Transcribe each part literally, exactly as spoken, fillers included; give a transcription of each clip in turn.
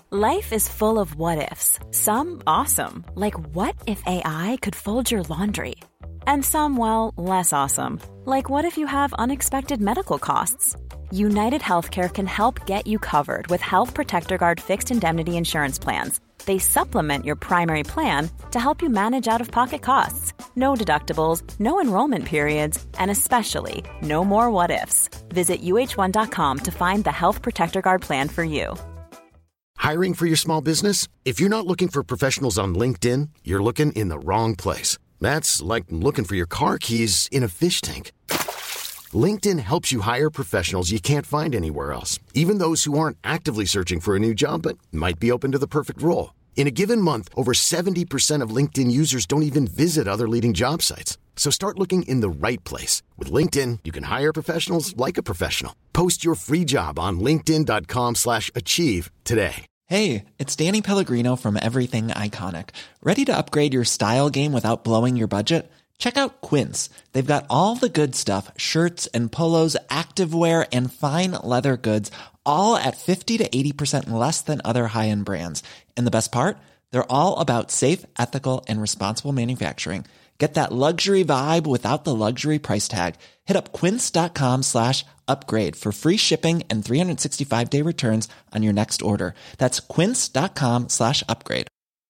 Life is full of what-ifs. Some awesome, like what if A I could fold your laundry? And some, well, less awesome, like what if you have unexpected medical costs? United Healthcare can help get you covered with Health Protector Guard fixed indemnity insurance plans. They supplement your primary plan to help you manage out-of-pocket costs. No deductibles, no enrollment periods, and especially no more what-ifs. Visit U H one dot com to find the Health Protector Guard plan for you. Hiring for your small business? If you're not looking for professionals on LinkedIn, you're looking in the wrong place. That's like looking for your car keys in a fish tank. LinkedIn helps you hire professionals you can't find anywhere else, even those who aren't actively searching for a new job but might be open to the perfect role. In a given month, over seventy percent of LinkedIn users don't even visit other leading job sites. So start looking in the right place. With LinkedIn, you can hire professionals like a professional. Post your free job on linkedin dot com slash achieve today. Hey, it's Danny Pellegrino from Everything Iconic. Ready to upgrade your style game without blowing your budget? Check out Quince. They've got all the good stuff, shirts and polos, activewear, and fine leather goods, all at fifty to eighty percent less than other high-end brands. And the best part? They're all about safe, ethical, and responsible manufacturing. Get that luxury vibe without the luxury price tag. Hit up quince.com slash upgrade for free shipping and three sixty-five day returns on your next order. That's quince.com slash upgrade.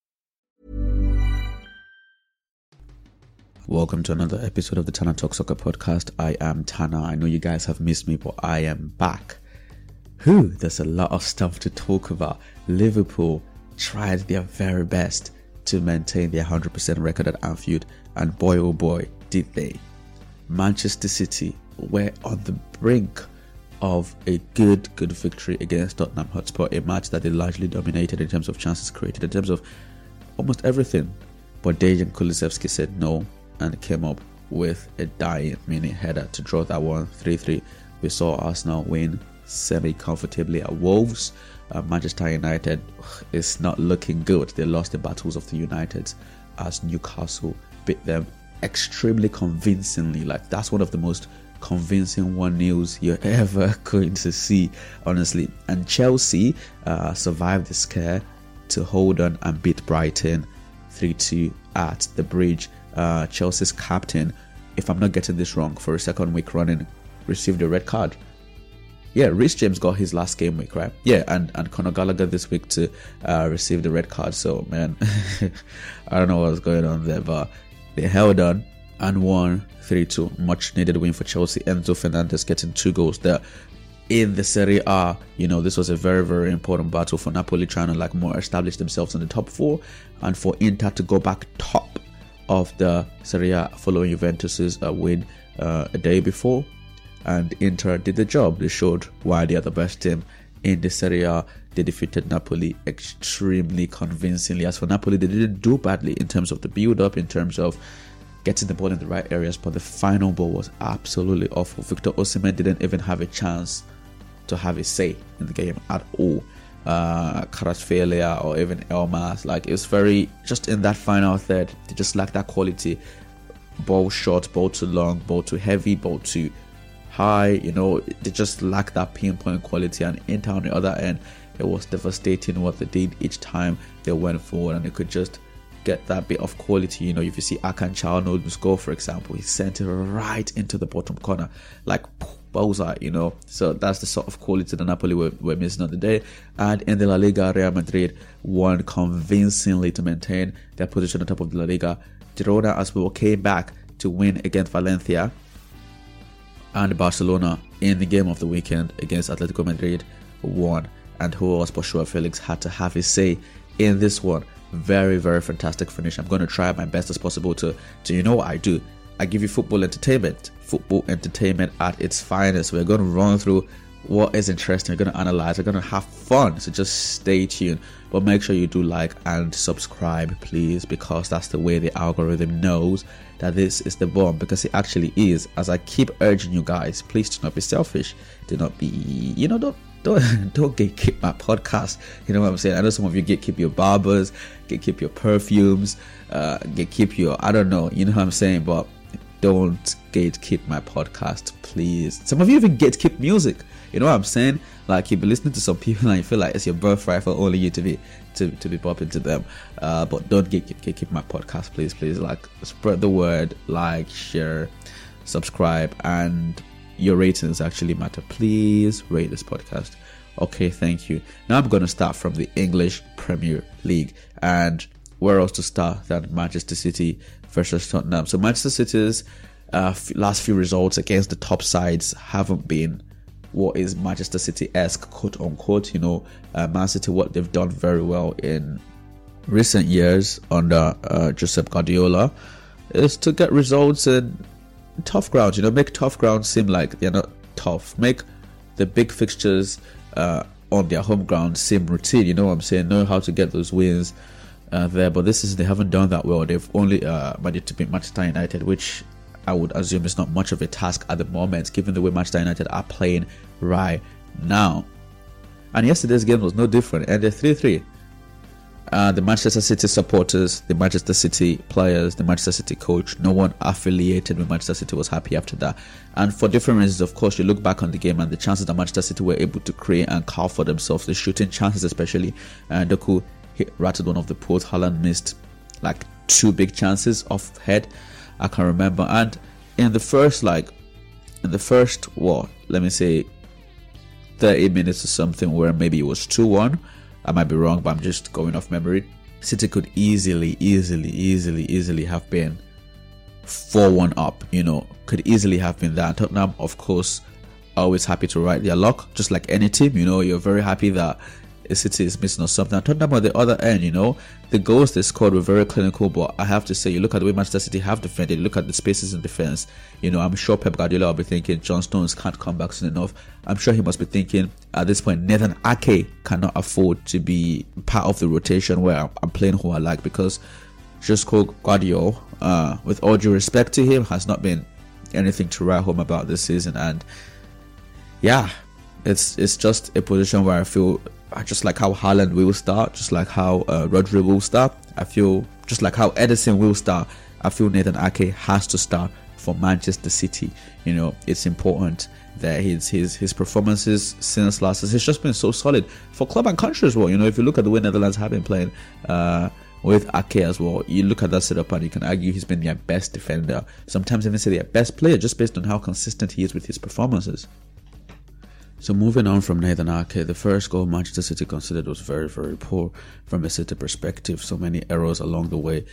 Welcome to another episode of the Tana Talk Soccer podcast. I am Tana. I know you guys have missed me, but I am back. Whew, there's a lot of stuff to talk about. Liverpool tried their very best to maintain their one hundred percent record at Anfield, and boy oh boy did they. Manchester City were on the brink of a good good victory against Tottenham Hotspur, a match that they largely dominated in terms of chances created, in terms of almost everything. But Dejan Kulusevski said no and came up with a dying minute header to draw that one three three. We saw Arsenal win semi-comfortably at Wolves. Uh, Manchester United is not looking good. They lost the battles of the Uniteds as Newcastle beat them extremely convincingly. Like, that's one of the most convincing one nils you're ever going to see, honestly. And Chelsea uh, survived the scare to hold on and beat Brighton three two at the Bridge. Uh, Chelsea's captain, if I'm not getting this wrong, for a second week running, received a red card. Yeah, Reece James got his last game week, right? Yeah, and, and Conor Gallagher this week to uh, receive the red card. So, man, I don't know what's going on there, but they held on and won three two. Much needed win for Chelsea. Enzo Fernandez getting two goals there. In the Serie A, you know, this was a very, very important battle for Napoli, trying to like more establish themselves in the top four, and for Inter to go back top of the Serie A following Juventus's uh, win uh, a day before. And Inter did the job. They showed why they are the best team in the Serie A. They defeated Napoli extremely convincingly. As for Napoli, they didn't do badly in terms of the build-up, in terms of getting the ball in the right areas, but the final ball was absolutely awful. Victor Osimhen didn't even have a chance to have a say in the game at all. Uh, Kvaratskhelia or even Elmas, like, it's very, just in that final third, they just lack that quality. Ball short, ball too long, ball too heavy, ball too high, you know, they just lack that pinpoint quality. And Inter on the other end, it was devastating what they did each time they went forward, and they could just get that bit of quality. You know, if you see Akan Çalhanoğlu's goal, for example, he sent it right into the bottom corner, like bullseye, you know. So that's the sort of quality that Napoli were, were missing on the day. And in the La Liga, Real Madrid won convincingly to maintain their position on top of the La Liga. Girona as well came back to win against Valencia. And Barcelona, in the game of the weekend against Atletico Madrid, won. And who else but Joao Felix had to have his say in this one. Very, very fantastic finish. I'm going to try my best as possible to, to, you know what I do? I give you football entertainment. Football entertainment at its finest. We're going to run through what is interesting. We're going to analyze. We're going to have fun. So just stay tuned. But make sure you do like and subscribe, please, because that's the way the algorithm knows that this is the bomb, because it actually is. As I keep urging you guys, please do not be selfish. Do not be, you know, don't Don't, don't gatekeep my podcast. You know what I'm saying? I know some of you gatekeep your barbers, gatekeep your perfumes, uh, gatekeep your, I don't know, you know what I'm saying? But don't gatekeep my podcast, please. Some of you even gatekeep music. You know what I'm saying? Like, you be listening to some people and you feel like it's your birthright for only you to be to, to be popping to them. Uh, but don't gate, gatekeep my podcast, please, please. Like, spread the word, like, share, subscribe, and your ratings actually matter. Please rate this podcast. Okay, thank you. Now I'm going to start from the English Premier League. And where else to start than Manchester City versus Tottenham? So Manchester City's uh, f- last few results against the top sides haven't been what is Manchester City-esque, quote unquote. You know, uh, Man City, what they've done very well in recent years under uh, Josep Guardiola is to get results in tough grounds. You know, make tough grounds seem like they're not tough. Make the big fixtures uh, on their home ground seem routine. You know what I'm saying? Know how to get those wins uh, there. But this is, they haven't done that well. They've only uh, managed to beat Manchester United, which I would assume is not much of a task at the moment, given the way Manchester United are playing right now. And yesterday's game was no different. And they're three three. Uh, the Manchester City supporters, the Manchester City players, the Manchester City coach, no one affiliated with Manchester City was happy after that. And for different reasons, of course, you look back on the game and the chances that Manchester City were able to create and carve for themselves, the shooting chances especially. And uh, Doku hit, rattled one of the posts. Haaland missed like two big chances off head, I can remember. And in the first, like, in the first, what, let me say, thirty minutes or something, where maybe it was two one, I might be wrong, but I'm just going off memory, City could easily, easily, easily, easily have been four one up, you know, could easily have been that. Tottenham, of course, always happy to ride their luck, just like any team, you know, you're very happy that City is missing or something. And Tottenham on the other end, you know, the goals they scored were very clinical, but I have to say, you look at the way Manchester City have defended, look at the spaces in defense, you know, I'm sure Pep Guardiola will be thinking John Stones can't come back soon enough. I'm sure he must be thinking at this point Nathan Ake cannot afford to be part of the rotation where I'm playing who I like, because Josep Guardiola, uh, with all due respect to him, has not been anything to write home about this season. And yeah, it's it's just a position where I feel, just like how Haaland will start, just like how uh, Rodri will start, I feel, just like how Ederson will start, I feel Nathan Ake has to start for Manchester City. You know, it's important that his his his performances since last season, it's just been so solid for club and country as well. You know, if you look at the way Netherlands have been playing uh, with Ake as well, you look at that setup and you can argue he's been their best defender, sometimes even say their best player, just based on how consistent he is with his performances. So moving on from Nathan Ake, the first goal Manchester City considered was very, very poor from a City perspective. So many errors along the way.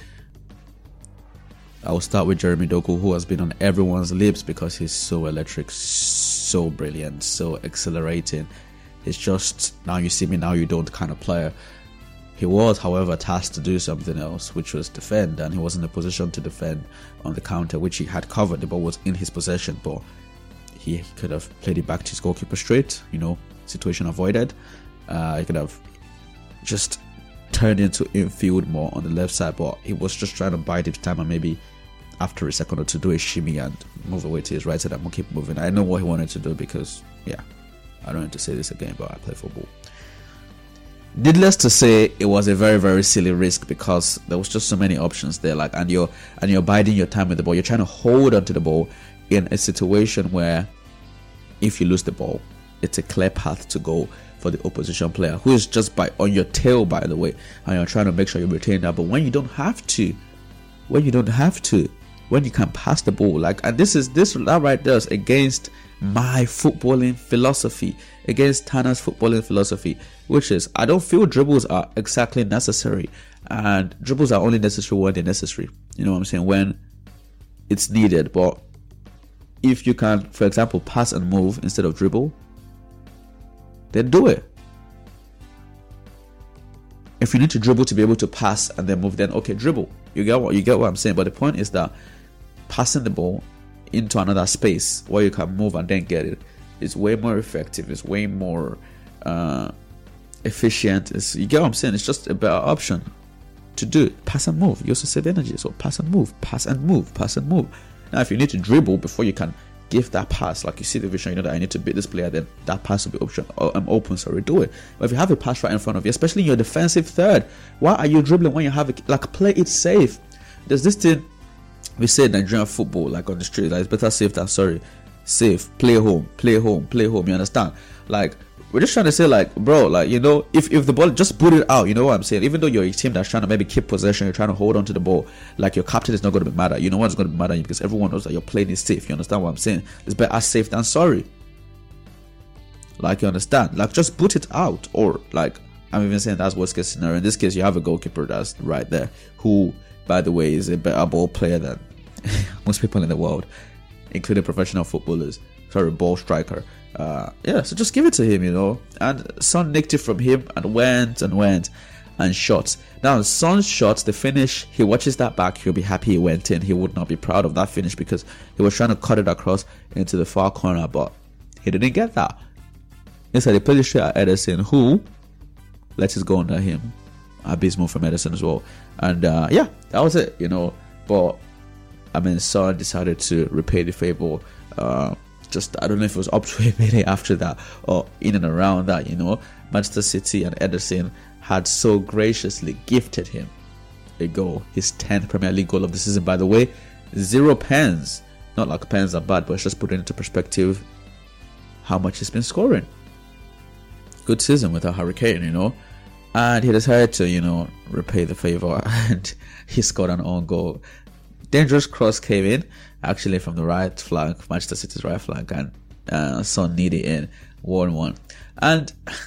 I will start with Jeremy Doku, who has been on everyone's lips because he's so electric, so brilliant, so exhilarating. It's just now you see me, now you don't kind of player. He was, however, tasked to do something else, which was defend, and he was in a position to defend on the counter, which he had covered. The ball was in his possession, but he could have played it back to his goalkeeper straight, you know, situation avoided. Uh, he could have just turned into infield more on the left side, but he was just trying to bide his time and maybe after a second or two do a shimmy and move away to his right side and keep moving. I know what he wanted to do because, yeah, I don't need to say this again, but I play football. Needless to say, it was a very, very silly risk because there was just so many options there. Like, and you're and you're biding your time with the ball. You're trying to hold onto the ball in a situation where if you lose the ball, it's a clear path to go for the opposition player, who is just by on your tail, by the way, and you're trying to make sure you retain that. But when you don't have to, when you don't have to, when you can pass the ball, like, and this is this that right there is against my footballing philosophy, against Tana's footballing philosophy, which is I don't feel dribbles are exactly necessary, and dribbles are only necessary when they're necessary. You know what I'm saying? When it's needed. But if you can, for example, pass and move instead of dribble, then do it. If you need to dribble to be able to pass and then move, then okay, dribble. You get what you get what I'm saying. But the point is that passing the ball into another space where you can move and then get it is way more effective. It's way more uh, efficient. It's, you get what I'm saying? It's just a better option to do it. Pass and move. You also save energy. So pass and move, pass and move, pass and move. Now, if you need to dribble before you can give that pass, like you see the vision, you know that I need to beat this player, then that pass will be option. Oh, I'm open, sorry, do it. But if you have a pass right in front of you, especially in your defensive third, why are you dribbling when you have it? Like, play it safe. There's this thing we say Nigerian football, like on the street, like it's better safe than sorry. Safe, play home, play home, play home. You understand? Like, we're just trying to say, like, bro, like, you know, if, if the ball, just put it out, you know what I'm saying? Even though you're a team that's trying to maybe keep possession, you're trying to hold on to the ball, like, your captain is not going to be mad at you. No one's going to be mad at you because everyone knows that you're playing it safe. You understand what I'm saying? It's better safe than sorry. Like, you understand? Like, just put it out. Or, like, I'm even saying that's worst case scenario. In this case, you have a goalkeeper that's right there, who, by the way, is a better ball player than most people in the world, including professional footballers. Sorry, ball striker. Uh, yeah, so just give it to him, you know. And Son nicked it from him and went and went and shot. Now, Son's shots, the finish, he watches that back, he'll be happy he went in. He would not be proud of that finish because he was trying to cut it across into the far corner, but he didn't get that. Instead, he played it straight at Ederson, who let it go under him. Abysmal from Ederson as well. And uh, yeah, that was it, you know. But I mean, Son decided to repay the favor. Uh, just I don't know if it was up to a minute after that or in and around that, you know. Manchester City and Ederson had so graciously gifted him a goal, his tenth Premier League goal of the season, by the way. Zero pens. Not like pens are bad, but it's just putting into perspective how much he's been scoring. Good season with a Hurricane, you know. And he decided to, you know, repay the favor, and he scored an own goal. Dangerous cross came in, actually from the right flank, Manchester City's right flank, and uh, Son kneed it in, one one. And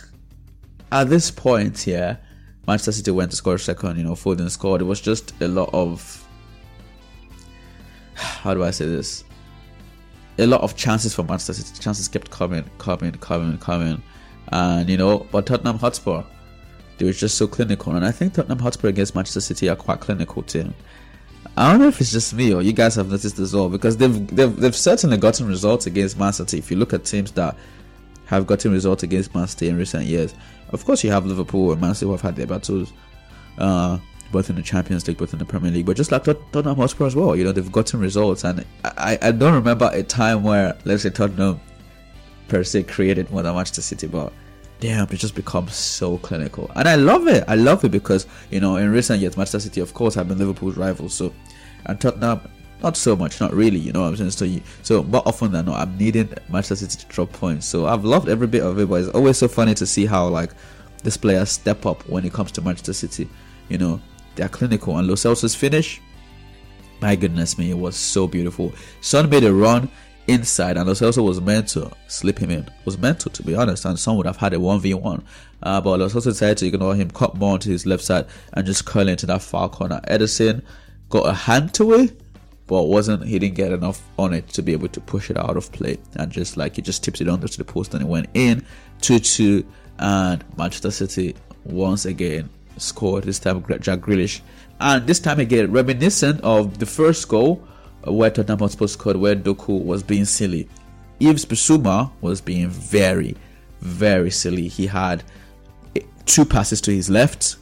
at this point here, Manchester City went to score a second, you know, Foden scored. It was just a lot of, how do I say this? A lot of chances for Manchester City. Chances kept coming, coming, coming, coming. And, you know, but Tottenham Hotspur, they were just so clinical. And I think Tottenham Hotspur against Manchester City are quite clinical team. I don't know if it's just me or you guys have noticed as well, because they've they've, they've certainly gotten results against Man City. If you look at teams that have gotten results against Man City in recent years, of course you have Liverpool and Man City who have had their battles, uh, both in the Champions League, both in the Premier League, but just like Tot- Tottenham Hotspur as well, you know, they've gotten results. And I, I don't remember a time where, let's say, Tottenham per se created more than Manchester City, but damn, it just becomes so clinical. And I love it. I love it because, you know, in recent years, Manchester City, of course, have been Liverpool's rivals. So, and Tottenham, not so much, not really, you know what I'm saying? So, you, so more often than not, I'm needing Manchester City to drop points. So, I've loved every bit of it, but it's always so funny to see how, like, these players step up when it comes to Manchester City. You know, they're clinical. And Lo Celso's finish, my goodness me, it was so beautiful. Son made a run inside, and Lo Celso was meant to slip him in. Was meant to, to be honest, and Son would have had a one v one. Uh, but Lo Celso decided to ignore him, cut more onto his left side, and just curl into that far corner. Ederson got a hand to it, but wasn't he didn't get enough on it to be able to push it out of play, and just like he just tipped it under to the post and it went in. two two, and Manchester City once again scored, this time Jack Grealish, and this time again reminiscent of the first goal where Tottenham Hotspur scored, where Doku was being silly. Yves Bissouma was being very, very silly. He had two passes to his left.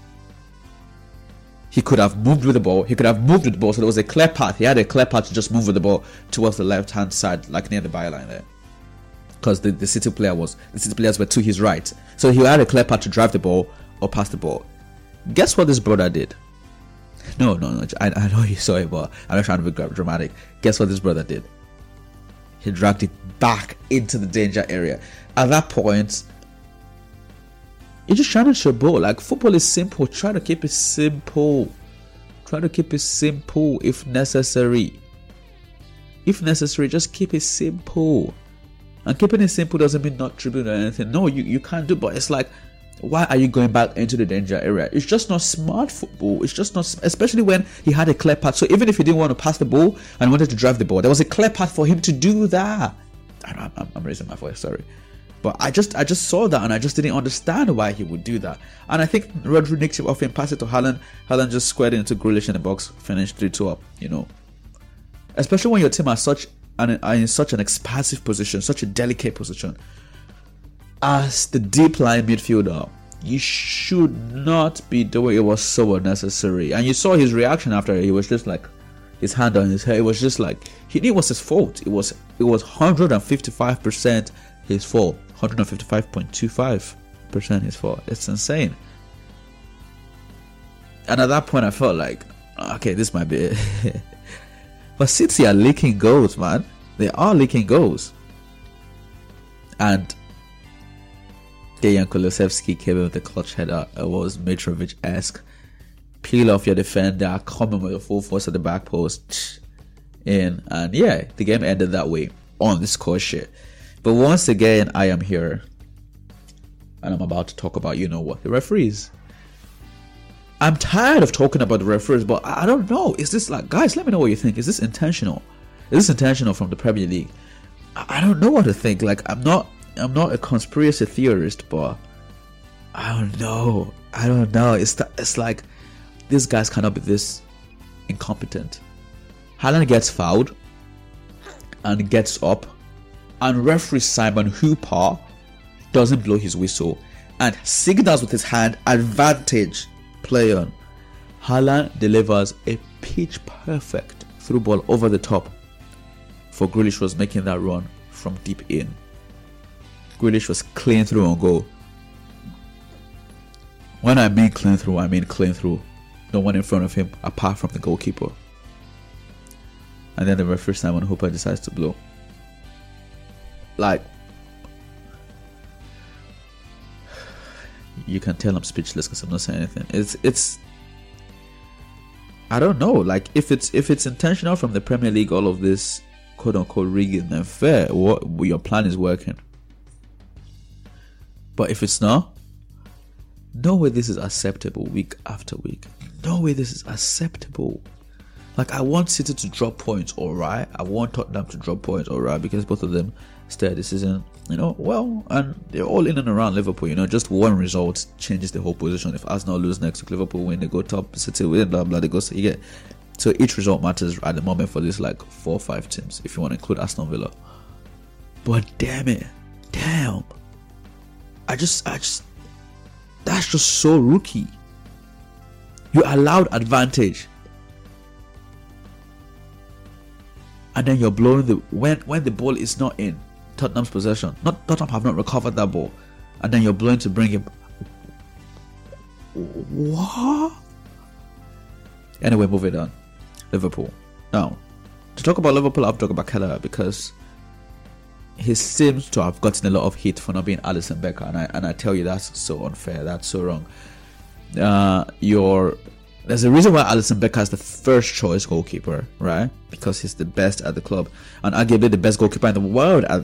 He could have moved with the ball. He could have moved with the ball, so there was a clear path. He had a clear path to just move with the ball towards the left-hand side, like near the byline there. Because the, the City player was, the City players were to his right. So he had a clear path to drive the ball or pass the ball. Guess what this brother did? No, no, no. I, I know you saw it, but I'm not trying to be dramatic. Guess what this brother did? He dragged it back into the danger area. At that point, you're just trying to show ball. Like, football is simple. Try to keep it simple. Try to keep it simple if necessary. If necessary, just keep it simple. And keeping it simple doesn't mean not dribbling or anything. No, you, you can't do, but it's like, why are you going back into the danger area? It's just not smart football. It's just not, especially when he had a clear path. So even if he didn't want to pass the ball and wanted to drive the ball, there was a clear path for him to do that. I know, I'm, I'm raising my voice, sorry. But I just I just saw that and I just didn't understand why he would do that. And I think Rodri nicked it off him, passed it to Haaland. Haaland just squared it into Grealish in the box, finished three two up, you know. Especially when your team are such an, are in such an expansive position, such a delicate position. As the deep line midfielder, you should not be doing it. Was so unnecessary. And you saw his reaction after it. He was just like, his hand on his head. It was just like, he knew it was his fault. It was it was one hundred fifty-five percent his fault. one hundred fifty-five point two five percent his fault. It's insane. And at that point I felt like, okay, this might be it. But City are leaking goals, man. They are leaking goals. And Dejan Kulusevski came in with the clutch header. It was Mitrovic-esque. Peel off your defender, come in with a full force at the back post. In. And yeah, the game ended that way on the score sheet. But once again, I am here. And I'm about to talk about, you know what, the referees. I'm tired of talking about the referees, but I don't know. Is this like, guys, let me know what you think. Is this intentional? Is this intentional from the Premier League? I don't know what to think. Like, I'm not I'm not a conspiracy theorist, but I don't know. I don't know. It's th- it's like these guys cannot be this incompetent. Haaland gets fouled and gets up, and referee Simon Hooper doesn't blow his whistle and signals with his hand advantage, play on. Haaland delivers a pitch perfect through ball over the top for Grealish was making that run from deep in. Grealish was clean through on goal. When I mean clean through, I mean clean through. No one in front of him apart from the goalkeeper. And then the referee Simon Hooper decides to blow. Like, you can tell I'm speechless because I'm not saying anything. It's it's I don't know. Like, if it's if it's intentional from the Premier League, all of this quote unquote rigging, then fair. What your plan is working. But if it's not, no way this is acceptable week after week. No way this is acceptable. Like, I want City to drop points, alright. I want Tottenham to drop points, alright, because both of them stay this season, you know, well, and they're all in and around Liverpool, you know, just one result changes the whole position. If Arsenal lose next week, Liverpool win, they go top, City win, blah, blah, they go, so you get, so each result matters at the moment for this, like, four or five teams, if you want to include Aston Villa. But damn it, damn, I just, I just, that's just so rookie. You allowed advantage. And then you're blowing the when when the ball is not in Tottenham's possession. Not Tottenham have not recovered that ball, and then you're blowing to bring it. What? Anyway, moving on. Liverpool. Now, to talk about Liverpool, I've talked about Kelleher because he seems to have gotten a lot of heat for not being Alisson Becker, and I and I tell you that's so unfair. That's so wrong. Uh, you're. There's a reason why Alisson Becker is the first choice goalkeeper, right? Because he's the best at the club and arguably the best goalkeeper in the world. At-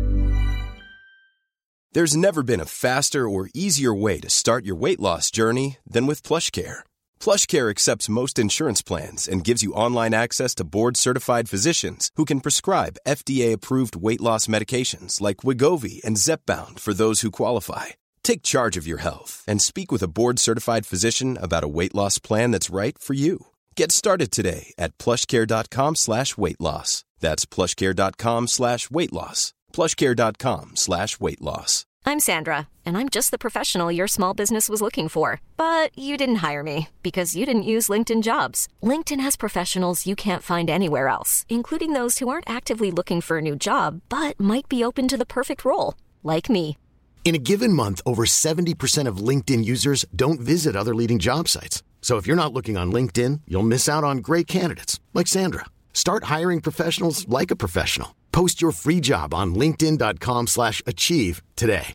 There's never been a faster or easier way to start your weight loss journey than with PlushCare. PlushCare accepts most insurance plans and gives you online access to board-certified physicians who can prescribe F D A-approved weight loss medications like Wegovy and Zepbound for those who qualify. Take charge of your health and speak with a board-certified physician about a weight loss plan that's right for you. Get started today at plushcare.com slash weight loss. That's plushcare.com slash weight loss. plushcare.com slash weight loss. I'm Sandra, and I'm just the professional your small business was looking for. But you didn't hire me because you didn't use LinkedIn Jobs. LinkedIn has professionals you can't find anywhere else, including those who aren't actively looking for a new job, but might be open to the perfect role, like me. In a given month, over seventy percent of LinkedIn users don't visit other leading job sites. So if you're not looking on LinkedIn, you'll miss out on great candidates like Sandra. Start hiring professionals like a professional. Post your free job on linkedin.com slash achieve today.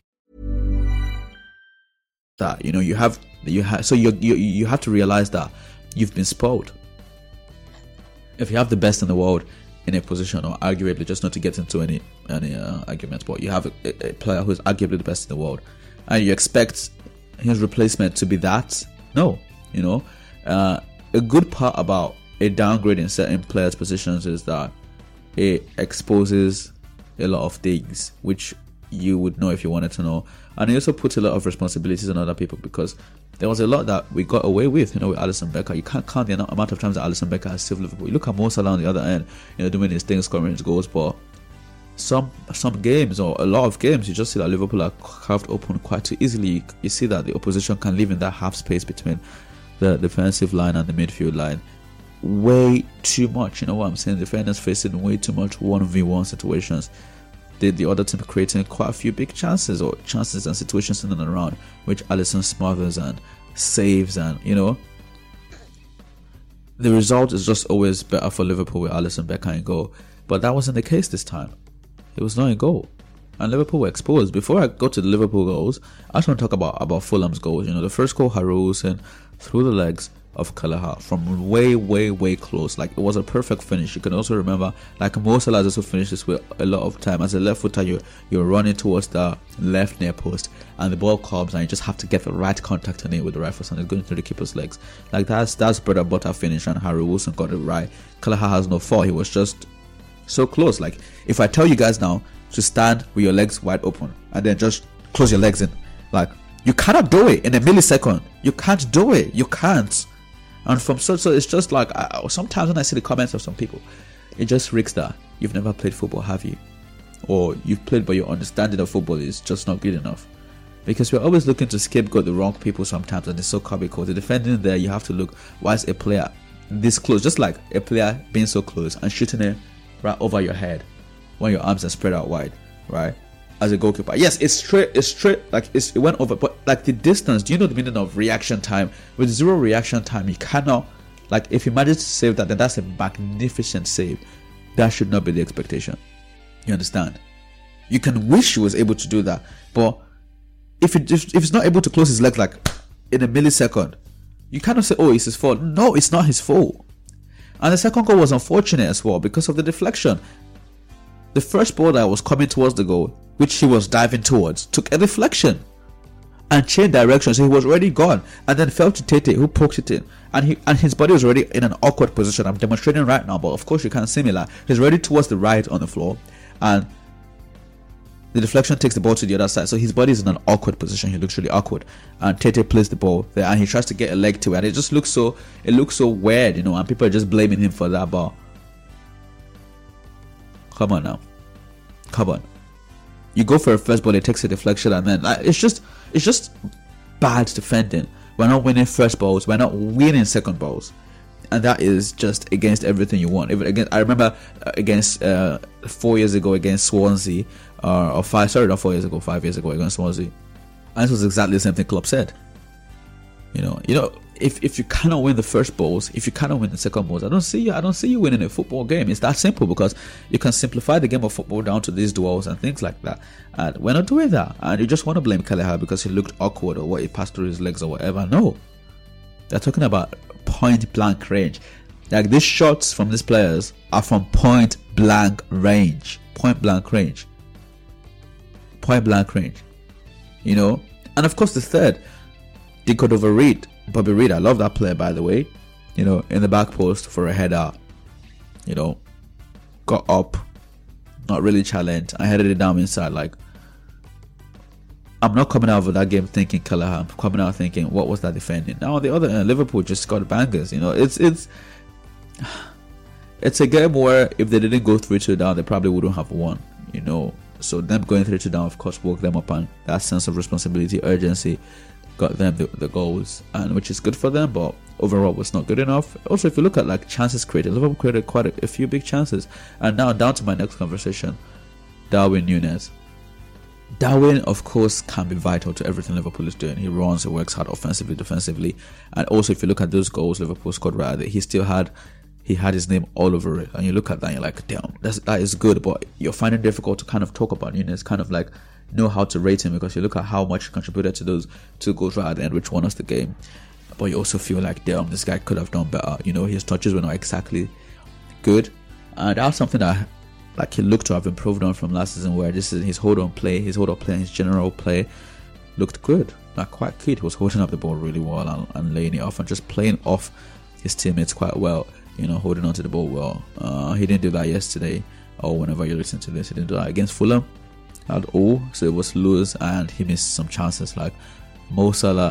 That, you know, you have you have so you you you have to realize that you've been spoiled. If you have the best in the world in a position, or arguably, just not to get into any any uh, arguments, but you have a, a player who's arguably the best in the world, and you expect his replacement to be that? No, you know, uh, a good part about a downgrade in certain players' positions is that it exposes a lot of things which you would know if you wanted to know, and it also puts a lot of responsibilities on other people, because there was a lot that we got away with, you know, with Alisson Becker. You can't count the amount of times that Alisson Becker has saved Liverpool. You look at Mo Salah on the other end, you know, doing his things, scoring his goals, but some some games, or a lot of games, you just see that Liverpool are carved open quite too easily. You see that the opposition can live in that half space between the defensive line and the midfield line way too much. You know what I'm saying? Defenders facing way too much one v one situations. The, the other team creating quite a few big chances or chances and situations in and around, which Alisson smothers and saves, and you know, the result is just always better for Liverpool with Alisson Becker in goal. But that wasn't the case this time. It was not in goal. And Liverpool were exposed. Before I go to the Liverpool goals, I just want to talk about, about Fulham's goals. You know, the first goal, Harrelson through the legs of Kelleher from way, way, way close. Like, it was a perfect finish. You can also remember, like Mo Salah also finished this with a lot of time. As a left footer, you're, you're running towards the left near post, and the ball comes, and you just have to get the right contact on it with the right foot, and it's going through the keeper's legs. Like, that's that's bread and butter finish, and Harry Wilson got it right. Kelleher has no fault. He was just so close. Like, if I tell you guys now to stand with your legs wide open and then just close your legs in, like, you cannot do it in a millisecond. You can't do it. You can't. And from so so it's just like, I, sometimes when I see the comments of some people, it just reeks that you've never played football, have you? Or you've played but your understanding of football is just not good enough. Because we're always looking to scapegoat the wrong people sometimes, and it's so comical. The defending there, you have to look, why is a player this close? Just like a player being so close and shooting it right over your head when your arms are spread out wide, right? As a goalkeeper, yes, it's straight, it's straight, like it's, it went over, but like the distance, do you know the meaning of reaction time? With zero reaction time, you cannot, like, if you manage to save that, then that's a magnificent save. That should not be the expectation. You understand? You can wish he was able to do that, but if it if, if it's not able to close his legs like in a millisecond, you cannot say, oh, it's his fault. No, it's not his fault. And the second goal was unfortunate as well because of the deflection. The first ball that was coming towards the goal, which he was diving towards, took a deflection and changed direction, so he was already gone, and then fell to Tete, who poked it in, and he and his body was already in an awkward position. I'm demonstrating right now, but of course you can't see me. Like, he's already towards the right on the floor, and the deflection takes the ball to the other side, so his body is in an awkward position. He looks really awkward, and Tete plays the ball there, and he tries to get a leg to it, and it just looks so it looks so weird, you know, and people are just blaming him for that ball. Come on now, come on. You go for a first ball, it takes a deflection, and then like, it's just it's just bad defending. We're not winning first balls, we're not winning second balls, and that is just against everything you want. Even again, I remember against uh, four years ago against Swansea, uh, or five sorry not four years ago, five years ago against Swansea, and this was exactly the same thing Klopp said. You know, you know, if if you cannot win the first balls, if you cannot win the second balls, I don't see you. I don't see you winning a football game. It's that simple, because you can simplify the game of football down to these duels and things like that. And we're not doing that. And you just want to blame Kelleher because he looked awkward or what, he passed through his legs or whatever. No, they're talking about point blank range. Like, these shots from these players are from point blank range. Point blank range. Point blank range. You know, and of course the third. Cordova Reed, Bobby Reed, I love that player, by the way. You know, in the back post for a header. You know, got up, not really challenged. I headed it down inside. Like, I'm not coming out of that game thinking Kelleher. I'm coming out thinking, what was that defending? Now, on the other end, Liverpool just got bangers. You know, it's it's it's a game where if they didn't go three two down, they probably wouldn't have won. You know, so them going three two down, of course, woke them up, and that sense of responsibility, urgency, got them the, the goals, and which is good for them, but overall was not good enough. Also, if you look at like chances created, Liverpool created quite a, a few big chances. And now down to my next conversation, Darwin Núñez. Darwin, of course, can be vital to everything Liverpool is doing. He runs, he works hard offensively, defensively, and also if you look at those goals Liverpool scored right at it, he still had he had his name all over it. And you look at that and you're like, damn, that's, that is good, but you're finding it difficult to kind of talk about Núñez, kind of like know how to rate him, because you look at how much he contributed to those two goals right at the end, which won us the game. But you also feel like, damn, this guy could have done better. You know, his touches were not exactly good, and that's something that like he looked to have improved on from last season, where this is his hold on play, his hold on play, his general play looked good, like quite good. He was holding up the ball really well and, and laying it off and just playing off his teammates quite well. You know, holding on to the ball well. Uh, he didn't do that yesterday, or whenever you listen to this, he didn't do that against Fulham at all. So it was loose, and he missed some chances. Like Mo Salah,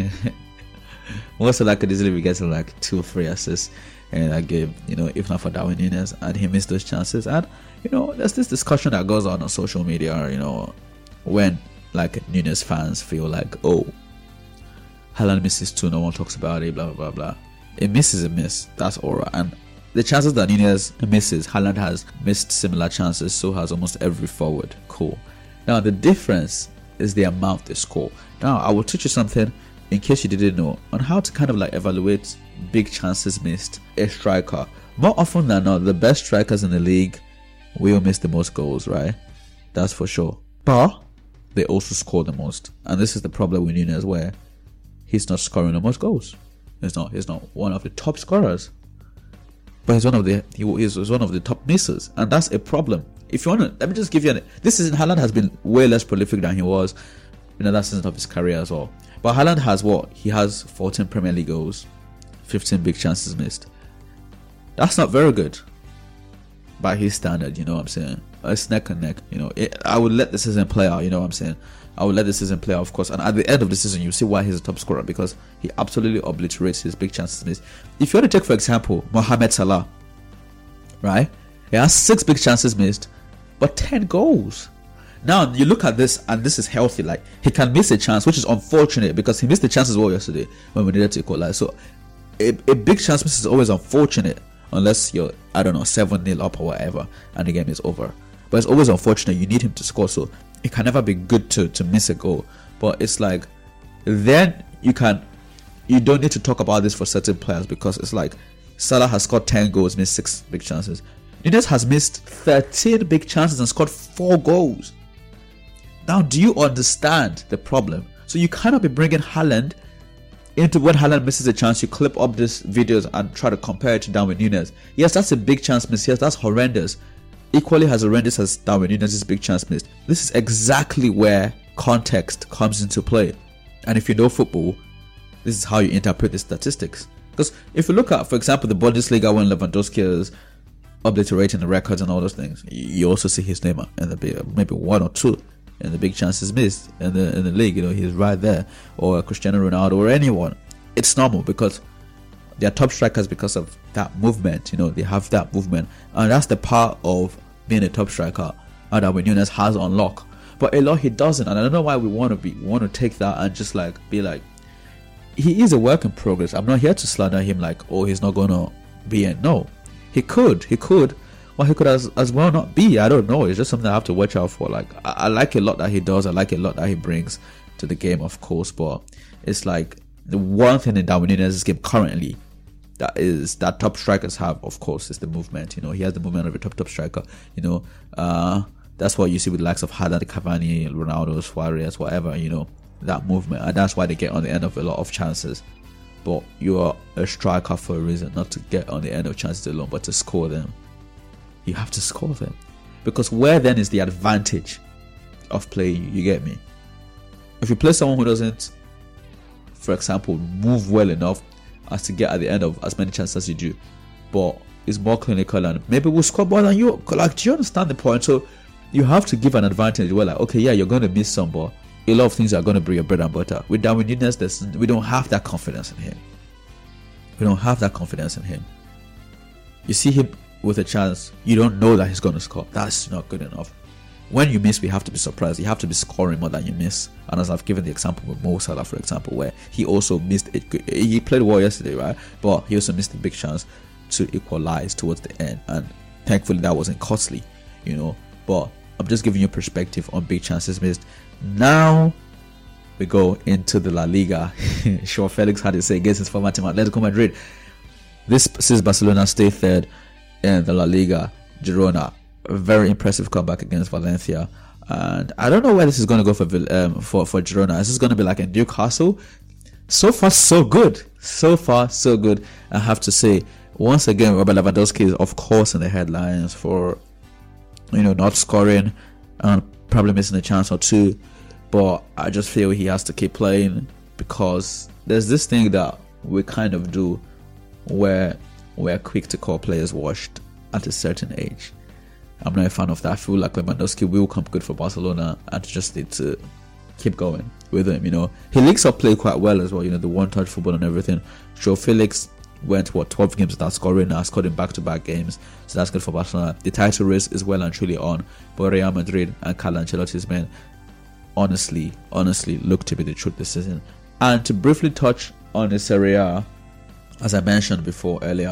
Mo Salah could easily be getting like two or three assists in that game, you know, if not for Darwin Núñez, and he missed those chances. And you know, there's this discussion that goes on on social media, you know, when like Núñez fans feel like, oh, Haaland misses two, no one talks about it, blah blah blah blah. A miss is a miss, that's alright. And the chances that Núñez misses, Haaland has missed similar chances, so has almost every forward. Cool. Now the difference is the amount they score. Now I will teach you something in case you didn't know, on how to kind of like evaluate big chances missed, a striker. More often than not, the best strikers in the league will miss the most goals, right? That's for sure. But they also score the most. And this is the problem with Nunez, where he's not scoring the most goals. He's not he's not one of the top scorers. But he's one of the he is one of the top missers. And that's a problem. If you want to, let me just give you an this season, Haaland has been way less prolific than he was in the last season of his career as well. But Haaland has what? He has fourteen Premier League goals, fifteen big chances missed. That's not very good by his standard, you know what I'm saying? It's neck and neck, you know. It, I would let the season play out, you know what I'm saying? I would let the season play out, of course. And at the end of the season, you see why he's a top scorer, because he absolutely obliterates his big chances missed. If you want to take, for example, Mohamed Salah, right? He has six big chances missed, but ten goals. Now, you look at this, and this is healthy. Like, he can miss a chance, which is unfortunate, because he missed the chance as well yesterday when we needed to equalize. So, a, a big chance miss is always unfortunate, unless you're, I don't know, seven nil up or whatever, and the game is over. But it's always unfortunate. You need him to score, so it can never be good to, to miss a goal. But it's like, then you can, you don't need to talk about this for certain players, because it's like, Salah has scored ten goals, missed six big chances. Nunez has missed thirteen big chances and scored four goals. Now, do you understand the problem? So you cannot be bringing Haaland into when Haaland misses a chance, you clip up these videos and try to compare it to Darwin Nunez. Yes, that's a big chance miss. Yes, that's horrendous. Equally as horrendous as Darwin Nunez's big chance missed. This is exactly where context comes into play. And if you know football, this is how you interpret the statistics. Because if you look at, for example, the Bundesliga, when Lewandowski is obliterating the records and all those things, you also see his name in the maybe one or two in the big chances missed in the in the league. You know, he's right there. Or Cristiano Ronaldo or anyone. It's normal because they're top strikers because of that movement. You know, they have that movement, and that's the part of being a top striker and that Nunez has on lock. But a lot he doesn't, and I don't know why we want to be want to take that and just like be like, he is a work in progress. I'm not here to slander him like, oh, he's not gonna be in. No, he could, he could. Well, he could as, as well not be. I don't know. It's just something I have to watch out for. Like, I, I like a lot that he does. I like a lot that he brings to the game, of course. But it's like the one thing in Darwin Nunez's game currently that is that top strikers have, of course, is the movement. You know, he has the movement of a top top striker. You know, uh, that's what you see with the likes of Haaland, Cavani, Ronaldo, Suarez, whatever. You know, that movement, and that's why they get on the end of a lot of chances. But you are a striker for a reason, not to get on the end of chances alone, but to score them. You have to score them, because where then is the advantage of playing you? You get me? If you play someone who doesn't, for example, move well enough as to get at the end of as many chances as you do, but is more clinical and maybe will score more than you. Like, do you understand the point? So you have to give an advantage. Well, like, okay, yeah, you're going to miss some, but a lot of things are going to be your bread and butter. With Darwin Nunez, we don't have that confidence in him. We don't have that confidence in him. You see him with a chance, you don't know that he's going to score. That's not good enough. When you miss, we have to be surprised. You have to be scoring more than you miss. And as I've given the example with Mo Salah, for example, where he also missed it. He played well yesterday, right? But he also missed a big chance to equalize towards the end. And thankfully, that wasn't costly, you know. But I'm just giving you a perspective on big chances missed. Now we go into the La Liga. Sure, Felix had to say against his former team, Atletico Madrid. This sees Barcelona stay third in the La Liga. Girona, a very impressive comeback against Valencia, and I don't know where this is going to go for um, for for Girona. Is this going to be like a Newcastle? So far, so good. So far, so good. I have to say, once again, Robert Lewandowski is of course in the headlines for, you know, not scoring and probably missing a chance or two. But I just feel he has to keep playing, because there's this thing that we kind of do where we're quick to call players washed at a certain age. I'm not a fan of that. I feel like Lewandowski will come good for Barcelona, and just need to keep going with him. You know, he links up play quite well as well. You know, the one-touch football and everything. Joe Felix went what twelve games without scoring. Now scored in back-to-back games, so that's good for Barcelona. The title race is well and truly on, but Real Madrid and Carlo Ancelotti's men, honestly, honestly, look to be the truth this season. And to briefly touch on the Serie A, as I mentioned before earlier,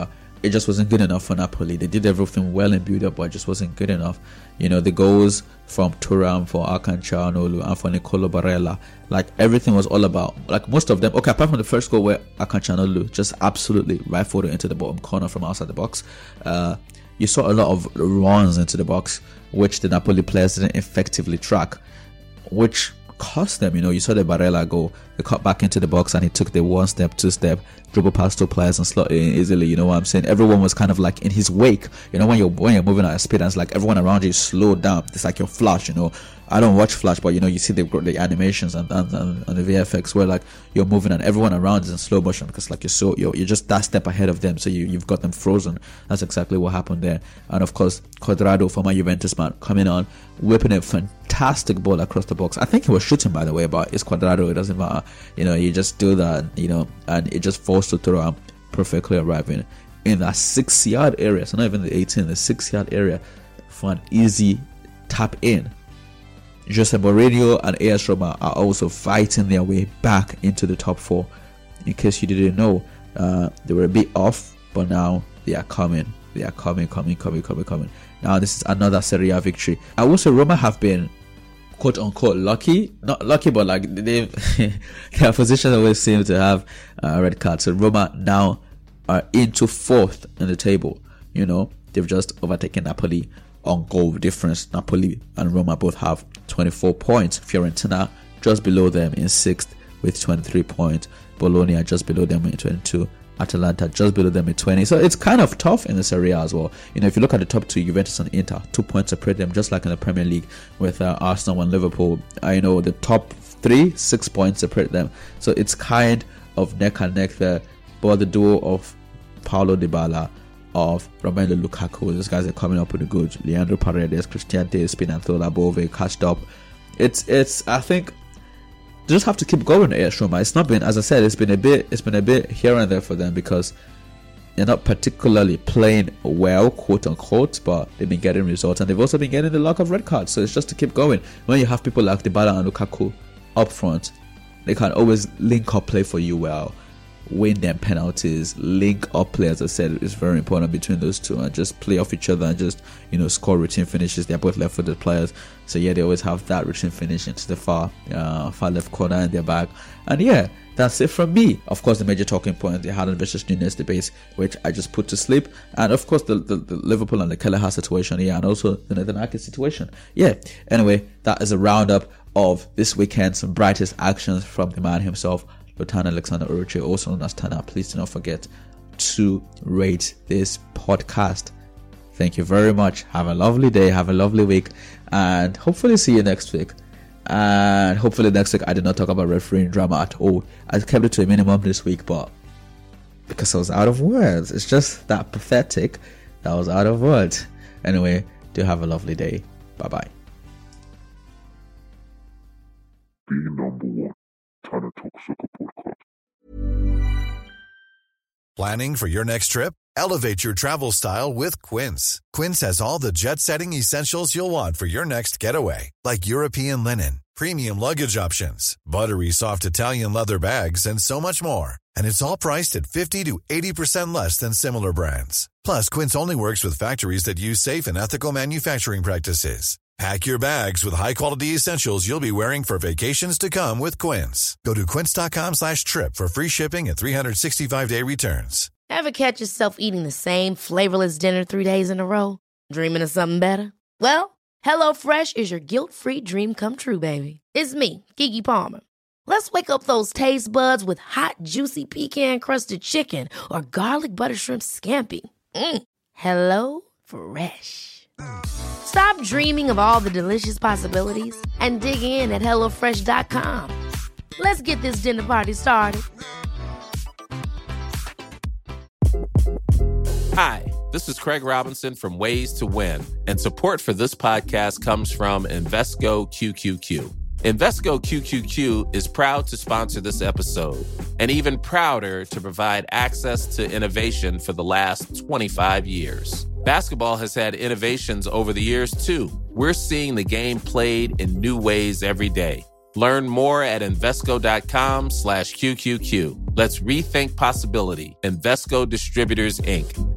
it just wasn't good enough for Napoli. They did everything well in build-up, but it just wasn't good enough. You know, the goals from Thuram, for Hakan Çalhanoğlu, and for Nicolo Barella, like everything was all about, like most of them, okay, apart from the first goal where Hakan Çalhanoğlu just absolutely right-footed into the bottom corner from outside the box, uh, you saw a lot of runs into the box, which the Napoli players didn't effectively track, which cost them. You know, you saw the Barella goal, they cut back into the box and he took the one step, two step, dribble past two players and slot it in easily. You know what I'm saying? Everyone was kind of like in his wake. You know, when you're when you're moving at a speed and it's like everyone around you is slowed down. It's like you're Flash, you know. I don't watch Flash, but you know, you see the the animations and, and, and, and the V F X where like you're moving and everyone around is in slow motion because like you're so you're, you're just that step ahead of them, so you, you've got them frozen. That's exactly what happened there. And of course, Cuadrado, former Juventus man, coming on, whipping a fantastic ball across the box. I think he was shooting, by the way, but it's Cuadrado, it doesn't matter. You know, you just do that, you know, and it just falls to Thuram, perfectly arriving in that six yard area. So not even the eighteen, the six yard area for an easy tap in. Jose Mourinho and A S Roma are also fighting their way back into the top four. In case you didn't know, uh, they were a bit off, but now they are coming. They are coming, coming, coming, coming, coming. Now this is another Serie A victory. I will say Roma have been quote unquote lucky, not lucky, but like they, their position always seem to have a red card. So Roma now are into fourth in the table. You know, they've just overtaken Napoli on goal difference. Napoli and Roma both have twenty-four points. Fiorentina just below them in sixth with twenty-three points. Bologna just below them in twenty-two. Atalanta just below them in twenty. So it's kind of tough in the Serie A as well. You know, if you look at the top two, Juventus and Inter, two points separate them, just like in the Premier League with uh, Arsenal and Liverpool. I know the top three, six points separate them. So it's kind of neck and neck there. But the duo of Paulo Dybala, of Romelu Lukaku, these guys are coming up with the goods. Leandro Paredes, Cristante, Spinazzola, Bove, catched up. It's it's I think they just have to keep going at A S Roma. It's not been, as I said, it's been a bit it's been a bit here and there for them because they're not particularly playing well, quote unquote, but they've been getting results and they've also been getting the luck of red cards. So it's just to keep going. When you have people like Dybala and Lukaku up front, they can always link up play for you well, win them penalties, link up play. As I said, it's very important between those two and just play off each other and just, you know, score routine finishes. They're both left-footed players, so yeah, they always have that routine finish into the far uh, far left corner in their back. And yeah, that's it from me. Of course, the major talking point, the Haaland versus Nunes debate, which I just put to sleep, and of course the, the, the Liverpool and the Kelleher situation, yeah, and also the Nathan Ake situation. Yeah, anyway, that is a roundup of this weekend's brightest actions from the man himself, Zlatan Alexander Uruce, also known as Tana. Please do not forget to rate this podcast. Thank you very much. Have a lovely day. Have a lovely week. And hopefully see you next week. And hopefully next week I did not talk about refereeing drama at all. I kept it to a minimum this week, but because I was out of words. It's just that pathetic that I was out of words. Anyway, do have a lovely day. Bye-bye. Being number one. Tana Talk Soccer Podcast. Planning for your next trip? Elevate your travel style with Quince. Quince has all the jet-setting essentials you'll want for your next getaway, like European linen, premium luggage options, buttery soft Italian leather bags, and so much more. And it's all priced at fifty to eighty percent less than similar brands. Plus, Quince only works with factories that use safe and ethical manufacturing practices. Pack your bags with high-quality essentials you'll be wearing for vacations to come with Quince. Go to quince.com slash trip for free shipping and three sixty-five day returns. Ever catch yourself eating the same flavorless dinner three days in a row? Dreaming of something better? Well, HelloFresh is your guilt-free dream come true, baby. It's me, Keke Palmer. Let's wake up those taste buds with hot, juicy pecan-crusted chicken or garlic butter shrimp scampi. Mm. Hello Fresh. Stop dreaming of all the delicious possibilities and dig in at hello fresh dot com. Let's get this dinner party started. Hi, this is Craig Robinson from Ways to Win, and support for this podcast comes from Invesco Q Q Q. Invesco Q Q Q is proud to sponsor this episode, and even prouder to provide access to innovation for the last twenty-five years. Basketball has had innovations over the years, too. We're seeing the game played in new ways every day. Learn more at Invesco.com slash QQQ. Let's rethink possibility. Invesco Distributors, Incorporated.